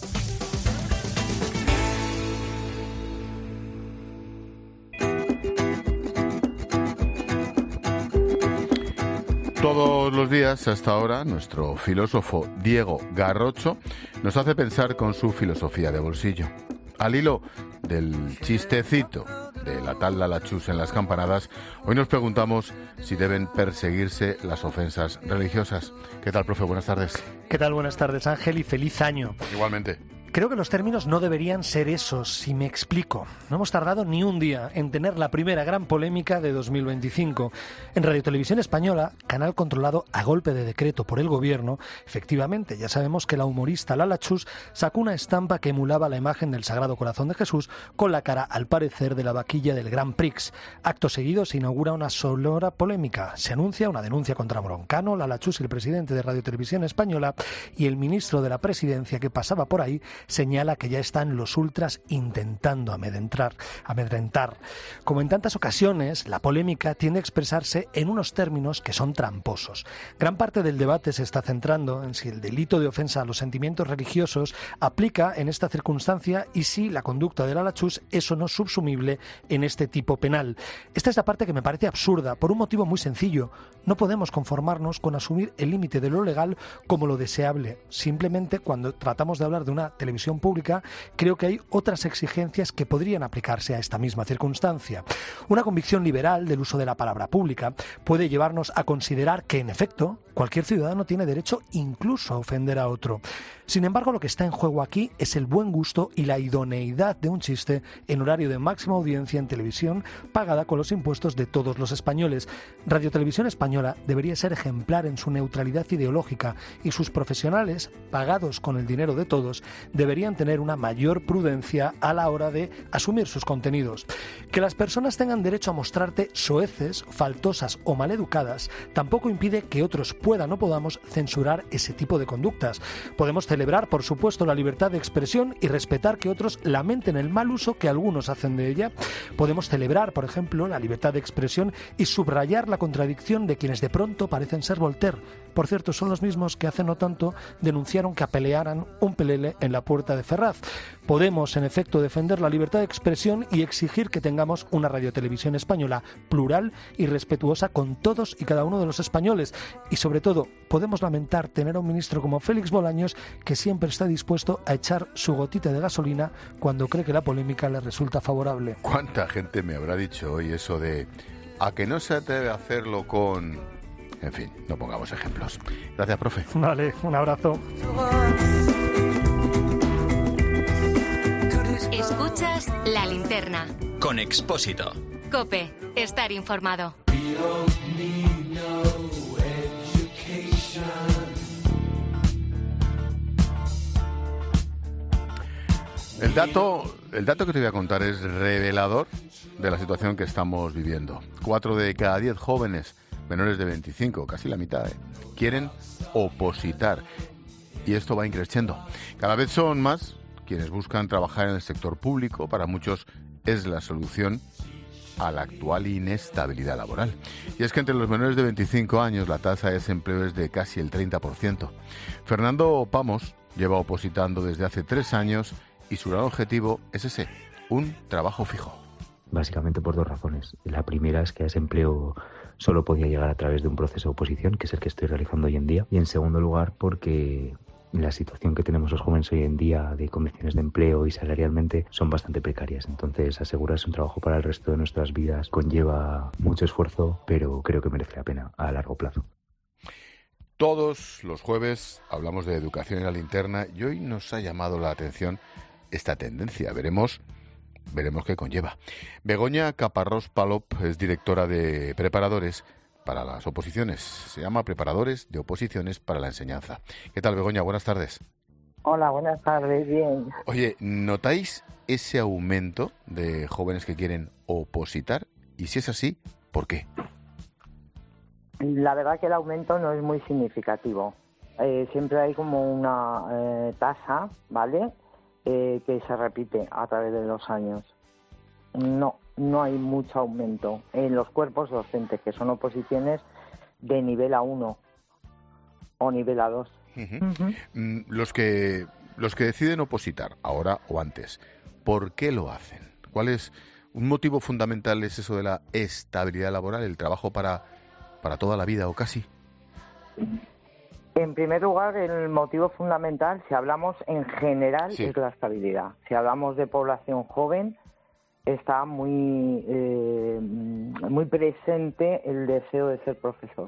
Todos los días hasta ahora, nuestro filósofo Diego Garrocho nos hace pensar con su filosofía de bolsillo. Al hilo del chistecito de la tal Lala Chus en las campanadas, hoy nos preguntamos si deben perseguirse las ofensas religiosas. ¿Qué tal, profe? Buenas tardes. ¿Qué tal? Buenas tardes, Ángel, y feliz año. Igualmente. Creo que los términos no deberían ser esos, si me explico. No hemos tardado ni un día en tener la primera gran polémica de dos mil veinticinco. En Radio Televisión Española, canal controlado a golpe de decreto por el gobierno, efectivamente, ya sabemos que la humorista Lala Chus sacó una estampa que emulaba la imagen del Sagrado Corazón de Jesús con la cara, al parecer, de la vaquilla del Grand Prix. Acto seguido se inaugura una sonora polémica. Se anuncia una denuncia contra Broncano, Lala Chus, el presidente de Radio Televisión Española, y el ministro de la Presidencia, que pasaba por ahí, señala que ya están los ultras intentando amedrentar, amedrentar. Como en tantas ocasiones, la polémica tiende a expresarse en unos términos que son tramposos. Gran parte del debate se está centrando en si el delito de ofensa a los sentimientos religiosos aplica en esta circunstancia y si la conducta de Lala Chus es o no subsumible en este tipo penal. Esta es la parte que me parece absurda, por un motivo muy sencillo. No podemos conformarnos con asumir el límite de lo legal como lo deseable. Simplemente, cuando tratamos de hablar de una televisión pública, creo que hay otras exigencias que podrían aplicarse a esta misma circunstancia. Una convicción liberal del uso de la palabra pública puede llevarnos a considerar que, en efecto, cualquier ciudadano tiene derecho incluso a ofender a otro. Sin embargo, lo que está en juego aquí es el buen gusto y la idoneidad de un chiste en horario de máxima audiencia en televisión pagada con los impuestos de todos los españoles. Radio Televisión Española debería ser ejemplar en su neutralidad ideológica y sus profesionales, pagados con el dinero de todos, deberían tener una mayor prudencia a la hora de asumir sus contenidos. Que las personas tengan derecho a mostrarte soeces, faltosas o maleducadas tampoco impide que otros puedan o podamos censurar ese tipo de conductas. Podemos celebrar, por supuesto, la libertad de expresión y respetar que otros lamenten el mal uso que algunos hacen de ella. Podemos celebrar, por ejemplo, la libertad de expresión y subrayar la contradicción de quienes de pronto parecen ser Voltaire. Por cierto, son los mismos que hace no tanto denunciaron que apelearan un pelele en la puerta puerta de Ferraz. Podemos, en efecto, defender la libertad de expresión y exigir que tengamos una radiotelevisión española plural y respetuosa con todos y cada uno de los españoles. Y sobre todo, podemos lamentar tener a un ministro como Félix Bolaños que siempre está dispuesto a echar su gotita de gasolina cuando cree que la polémica le resulta favorable. ¿Cuánta gente me habrá dicho hoy eso de a que no se atreve a hacerlo con... En fin, no pongamos ejemplos. Gracias, profe. Vale, un abrazo. Escuchas La Linterna. Con Expósito. COPE. Estar informado. El dato, el dato que te voy a contar es revelador de la situación que estamos viviendo. Cuatro de cada diez jóvenes menores de veinticinco, casi la mitad, ¿eh? quieren opositar. Y esto va increciendo. Cada vez son más quienes buscan trabajar en el sector público. Para muchos es la solución a la actual inestabilidad laboral. Y es que entre los menores de veinticinco años la tasa de desempleo es de casi el treinta por ciento. Fernando Pamos lleva opositando desde hace tres años y su gran objetivo es ese, un trabajo fijo. Básicamente por dos razones. La primera es que ese empleo solo podía llegar a través de un proceso de oposición, que es el que estoy realizando hoy en día. Y en segundo lugar, porque la situación que tenemos los jóvenes hoy en día de condiciones de empleo y salarialmente son bastante precarias. Entonces, asegurarse un trabajo para el resto de nuestras vidas conlleva mucho esfuerzo, pero creo que merece la pena a largo plazo. Todos los jueves hablamos de educación en La Linterna y hoy nos ha llamado la atención esta tendencia. Veremos veremos qué conlleva. Begoña Caparrós Palop es directora de preparadores para las oposiciones. Se llama Preparadores de Oposiciones para la Enseñanza. ¿Qué tal, Begoña? Buenas tardes. Hola, buenas tardes. Bien. Oye, ¿notáis ese aumento de jóvenes que quieren opositar? Y si es así, ¿por qué? La verdad que el aumento no es muy significativo. Eh, siempre hay como una eh, tasa, ¿vale?, eh, que se repite a través de los años. No, no hay mucho aumento en los cuerpos docentes, que son oposiciones de nivel A uno o nivel A dos. Uh-huh. Uh-huh. Los que los que deciden opositar, ahora o antes, ¿por qué lo hacen? ¿Cuál es un motivo fundamental? ¿Es eso de la estabilidad laboral, el trabajo para, para toda la vida o casi? En primer lugar, el motivo fundamental, si hablamos en general, sí, es la estabilidad. Si hablamos de población joven, está muy, eh, muy presente el deseo de ser profesor.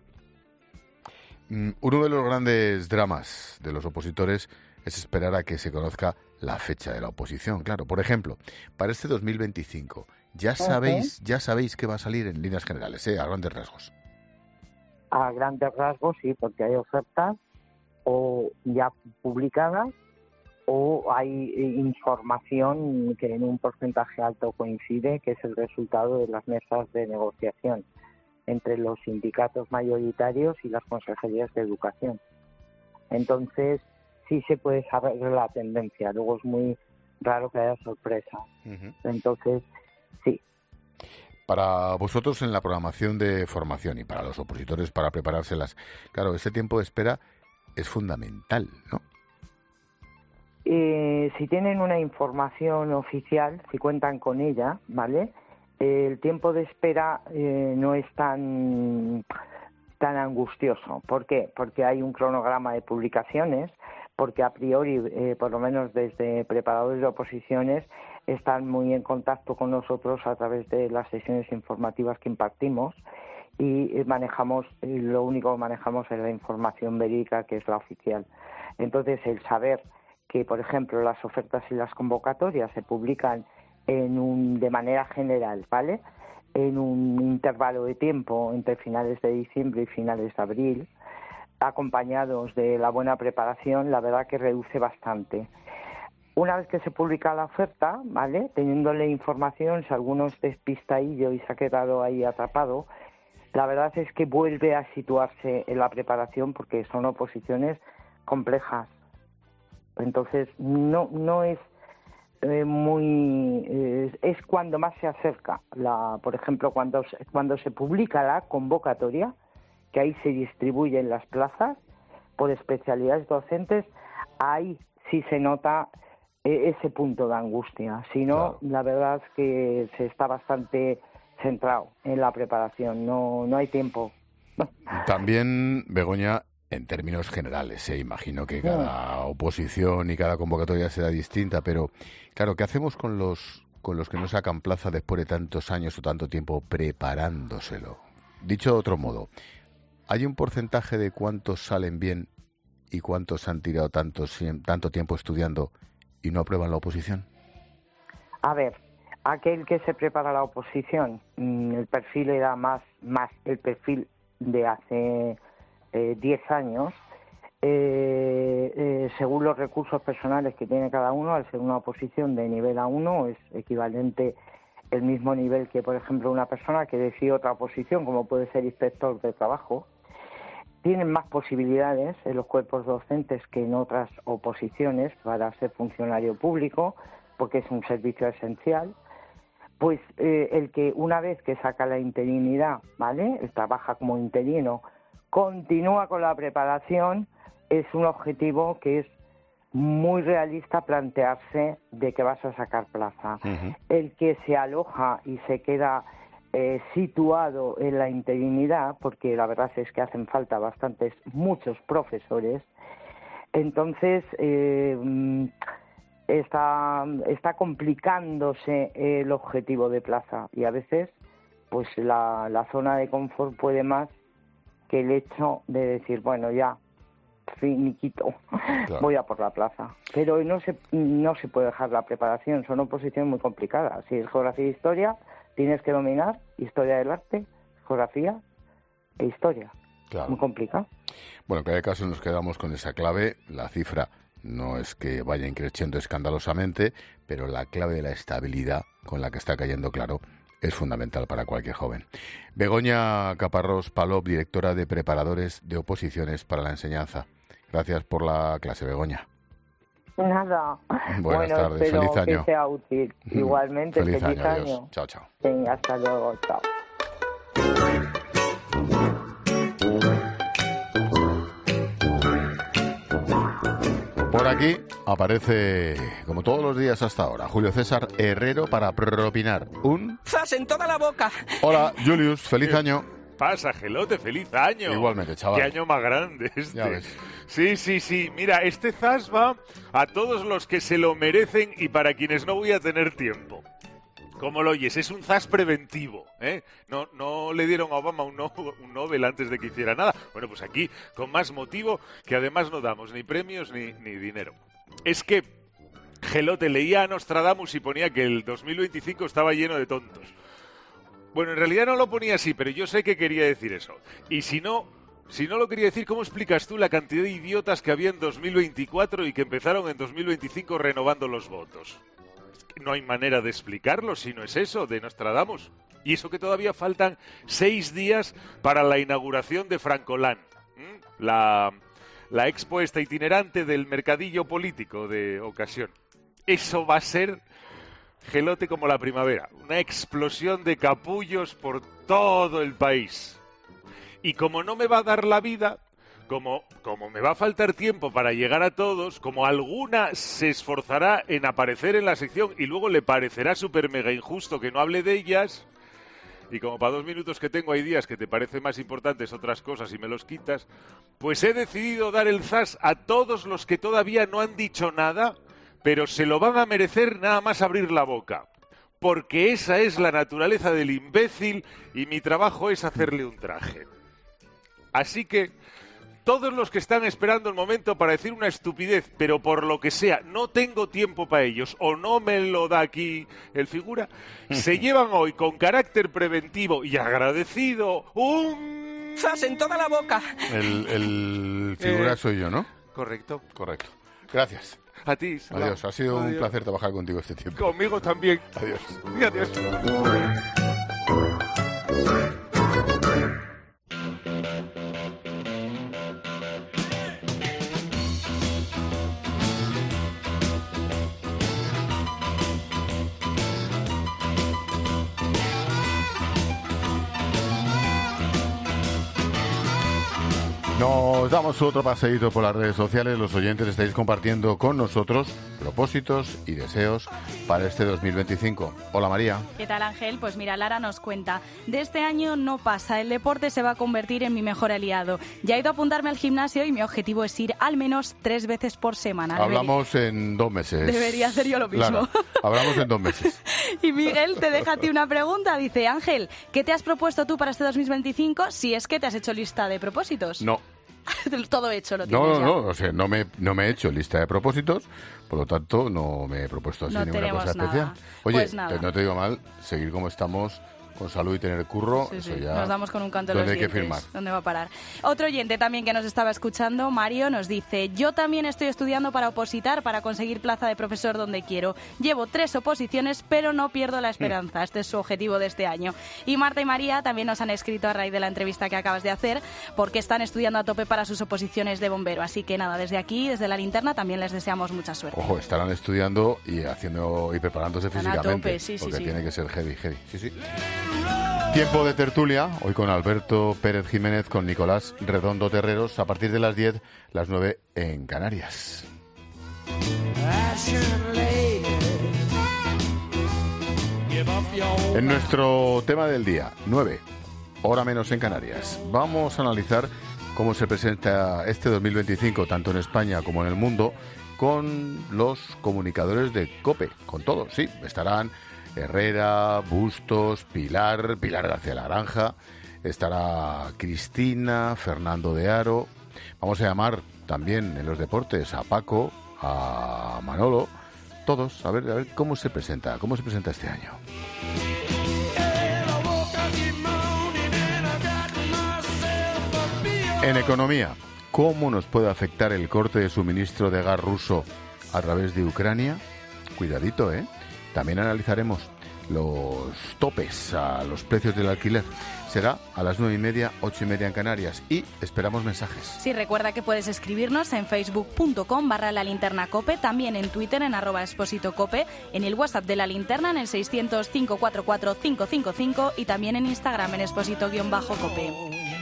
Uno de los grandes dramas de los opositores es esperar a que se conozca la fecha de la oposición. Claro, por ejemplo, para este dos mil veinticinco, ya sabéis, ya sabéis que va a salir en líneas generales, ¿eh? A grandes rasgos. A grandes rasgos, sí, porque hay ofertas o ya publicadas o hay información que en un porcentaje alto coincide, que es el resultado de las mesas de negociación entre los sindicatos mayoritarios y las consejerías de educación. Entonces, sí se puede saber la tendencia, luego es muy raro que haya sorpresa. Uh-huh. Entonces, sí. Para vosotros en la programación de formación y para los opositores para preparárselas, claro, ese tiempo de espera es fundamental, ¿no? Eh, si tienen una información oficial, si cuentan con ella, ¿vale?, el tiempo de espera eh, no es tan, tan angustioso. ¿Por qué? Porque hay un cronograma de publicaciones, porque a priori, eh, por lo menos desde preparadores de oposiciones, están muy en contacto con nosotros a través de las sesiones informativas que impartimos y manejamos, lo único que manejamos es la información verídica, que es la oficial. Entonces, el saber que, por ejemplo, las ofertas y las convocatorias se publican en un, de manera general, ¿vale?, en un intervalo de tiempo entre finales de diciembre y finales de abril, acompañados de la buena preparación, la verdad que reduce bastante. Una vez que se publica la oferta, ¿vale?, teniéndole información, si alguno es despistadillo y se ha quedado ahí atrapado, la verdad es que vuelve a situarse en la preparación porque son oposiciones complejas. Entonces, no, no es eh, muy... Eh, es cuando más se acerca, la, por ejemplo, cuando, cuando se publica la convocatoria, que ahí se distribuyen las plazas por especialidades docentes, ahí sí se nota eh, ese punto de angustia. Si no, claro, la verdad es que se está bastante centrado en la preparación, no, no hay tiempo. También, Begoña, en términos generales, ¿eh? Imagino que cada oposición y cada convocatoria será distinta, pero claro, ¿qué hacemos con los con los que no sacan plaza después de tantos años o tanto tiempo preparándoselo? Dicho de otro modo, ¿hay un porcentaje de cuántos salen bien y cuántos han tirado tanto, tanto tiempo estudiando y no aprueban la oposición? A ver, aquel que se prepara la oposición, el perfil era más, más el perfil de hace diez eh, años, eh, eh, según los recursos personales que tiene cada uno, al ser una oposición de nivel A uno, es equivalente el mismo nivel que, por ejemplo, una persona que decide otra oposición, como puede ser inspector de trabajo. Tienen más posibilidades en los cuerpos docentes que en otras oposiciones para ser funcionario público, porque es un servicio esencial. Pues eh, el que una vez que saca la interinidad, ¿vale?, trabaja como interino, continúa con la preparación, es un objetivo que es muy realista plantearse de que vas a sacar plaza. Uh-huh. El que se aloja y se queda eh, situado en la interinidad, porque la verdad es que hacen falta bastantes, muchos profesores, entonces eh, está, está complicándose el objetivo de plaza y a veces pues la, la zona de confort puede más que el hecho de decir, bueno, ya, finiquito, claro, voy a por la plaza. Pero no se, no se puede dejar la preparación, son oposiciones muy complicadas. Si es geografía e historia, tienes que dominar historia del arte, geografía e historia. Claro. Muy complicado. Bueno, en cada caso nos quedamos con esa clave. La cifra no es que vaya creciendo escandalosamente, pero la clave de la estabilidad con la que está cayendo, claro, es fundamental para cualquier joven. Begoña Caparrós Palop, directora de Preparadores de Oposiciones para la Enseñanza. Gracias por la clase, Begoña. Nada. Buenas bueno, tardes, espero feliz año. Que sea útil. Igualmente, feliz, feliz año. año. Adiós. Chao, chao. Venga, hasta luego, chao. Por aquí aparece, como todos los días hasta ahora, Julio César Herrero para propinar un... ¡Zas en toda la boca! Hola, Julius, feliz año. Pasa, Gelote, feliz año. Igualmente, chaval. Qué año más grande este. Ya ves. Sí, sí, sí. Mira, este zas va a todos los que se lo merecen y para quienes no voy a tener tiempo. ¿Cómo lo oyes? Es un zas preventivo, ¿eh? No, no le dieron a Obama un, no, un Nobel antes de que hiciera nada. Bueno, pues aquí, con más motivo, que además no damos ni premios ni, ni dinero. Es que Gelote leía a Nostradamus y ponía que el dos mil veinticinco estaba lleno de tontos. Bueno, en realidad no lo ponía así, pero yo sé que quería decir eso. Y si no, si no lo quería decir, ¿cómo explicas tú la cantidad de idiotas que había en dos mil veinticuatro y que empezaron en dos mil veinticinco renovando los votos? No hay manera de explicarlo si no es eso, de Nostradamus. Y eso que todavía faltan seis días para la inauguración de Francoland, ¿Mm? la, la expo esta itinerante del mercadillo político de ocasión. Eso va a ser, Gelote, como la primavera, una explosión de capullos por todo el país. Y como no me va a dar la vida... Como, como me va a faltar tiempo para llegar a todos, como alguna se esforzará en aparecer en la sección y luego le parecerá súper mega injusto que no hable de ellas, y como para dos minutos que tengo hay días que te parecen más importantes otras cosas y me los quitas, pues he decidido dar el zas a todos los que todavía no han dicho nada, pero se lo van a merecer nada más abrir la boca. Porque esa es la naturaleza del imbécil y mi trabajo es hacerle un traje. Así que... todos los que están esperando el momento para decir una estupidez, pero por lo que sea, no tengo tiempo para ellos, o no me lo da aquí el figura, se llevan hoy con carácter preventivo y agradecido un... ¡zas en toda la boca! El, el figura eh, soy yo, ¿no? Correcto. Correcto. Gracias. A ti. Adiós. Ha sido Adiós. Un placer trabajar contigo este tiempo. Conmigo también. Adiós. Y adiós. Nos damos otro paseíto por las redes sociales. Los oyentes estáis compartiendo con nosotros propósitos y deseos para este dos mil veinticinco. Hola, María. ¿Qué tal, Ángel? Pues mira, Lara nos cuenta. De este año no pasa. El deporte se va a convertir en mi mejor aliado. Ya he ido a apuntarme al gimnasio y mi objetivo es ir al menos tres veces por semana. Hablamos Debería... en dos meses. Debería hacer yo lo mismo. Claro, hablamos en dos meses. Y Miguel te deja a ti una pregunta. Dice, Ángel, ¿qué te has propuesto tú para este dos mil veinticinco si es que te has hecho lista de propósitos? No. Todo hecho lo tienes No, ya. no, no, o sea, no me, no me he hecho lista de propósitos, por lo tanto no me he propuesto así no ninguna cosa nada. especial. Oye, pues nada. no te digo mal, seguir como estamos, con salud y tener curro, sí, eso sí. ya... Nos damos con un canto en los ¿Dónde hay que dientes? firmar? ¿Dónde va a parar? Otro oyente también que nos estaba escuchando, Mario, nos dice: yo también estoy estudiando para opositar, para conseguir plaza de profesor donde quiero. Llevo tres oposiciones, pero no pierdo la esperanza. Este es su objetivo de este año. Y Marta y María también nos han escrito a raíz de la entrevista que acabas de hacer, porque están estudiando a tope para sus oposiciones de bombero. Así que nada, desde aquí, desde la linterna, también les deseamos mucha suerte. Ojo, estarán estudiando y haciendo y preparándose Están físicamente, a tope, sí, sí, porque sí. tiene que ser heavy, heavy. Sí, sí. Tiempo de tertulia, hoy con Alberto Pérez Jiménez, con Nicolás Redondo Terreros, a partir de las diez, las nueve en Canarias. En nuestro tema del día, nueve, hora menos en Canarias, vamos a analizar cómo se presenta este dos mil veinticinco, tanto en España como en el mundo, con los comunicadores de COPE, con todos, sí, estarán Herrera, Bustos, Pilar, Pilar García Laranja, estará Cristina, Fernando de Aro. Vamos a llamar también en los deportes a Paco, a Manolo, todos, a ver, a ver cómo se presenta, cómo se presenta este año. En economía, ¿cómo nos puede afectar el corte de suministro de gas ruso a través de Ucrania? Cuidadito, ¿eh? También analizaremos los topes a los precios del alquiler. Será a las nueve y media, ocho y media en Canarias. Y esperamos mensajes. Sí, recuerda que puedes escribirnos en facebook.com barra la linterna cope, también en Twitter en arroba exposito cope, en el WhatsApp de la linterna en el seiscientos, cinco cuatro cuatro, cinco cinco cinco y también en Instagram en exposito-cope.